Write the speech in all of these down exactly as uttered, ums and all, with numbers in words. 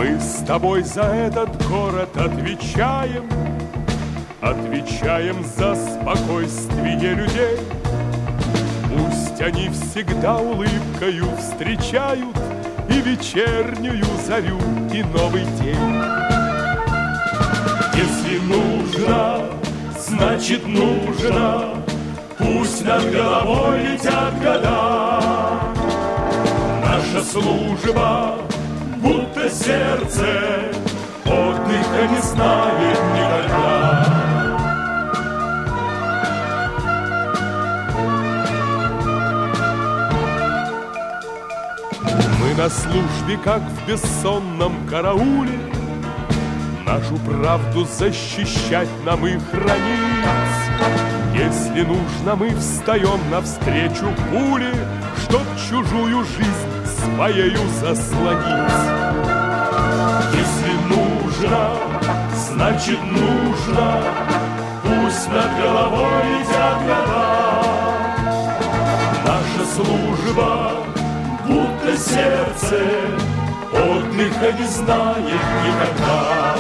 Мы с тобой за этот город отвечаем, отвечаем за спокойствие людей. Пусть они всегда улыбкою встречают и вечернюю зарю, и новый день. Если нужно, значит нужно, пусть над головой летят года. Наша служба, будто сердце, отдыха не знает никогда. Мы на службе, как в бессонном карауле, нашу правду защищать нам и хранить. Если нужно, мы встаем навстречу пуле, чтоб чужую жизнь своею заслонить. Если нужно, значит нужно, пусть над головой летят года. Наша служба, будто сердце, отдыха не знает никогда.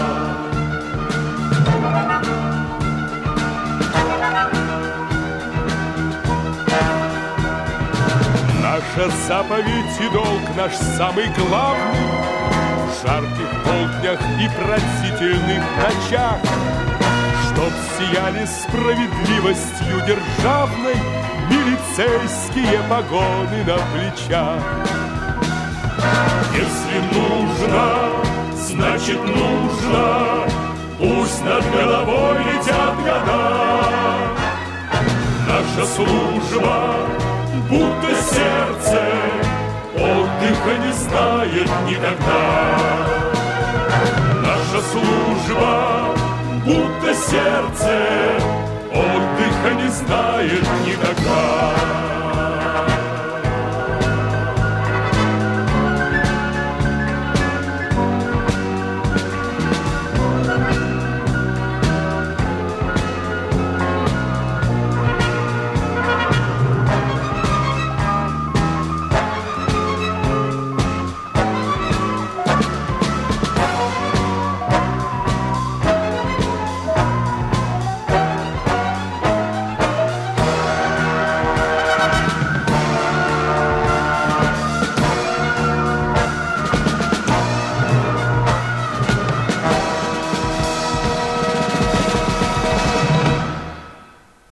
Наша заповедь и долг наш самый главный в жарких полднях и пронзительных ночах, чтоб сияли справедливостью державной милицейские погоны на плечах. Если нужно, значит нужно, пусть над головой летят года. Наша служба, будто сердце, отдыха не знает никогда. Наша служба, будто сердце, отдыха не знает никогда.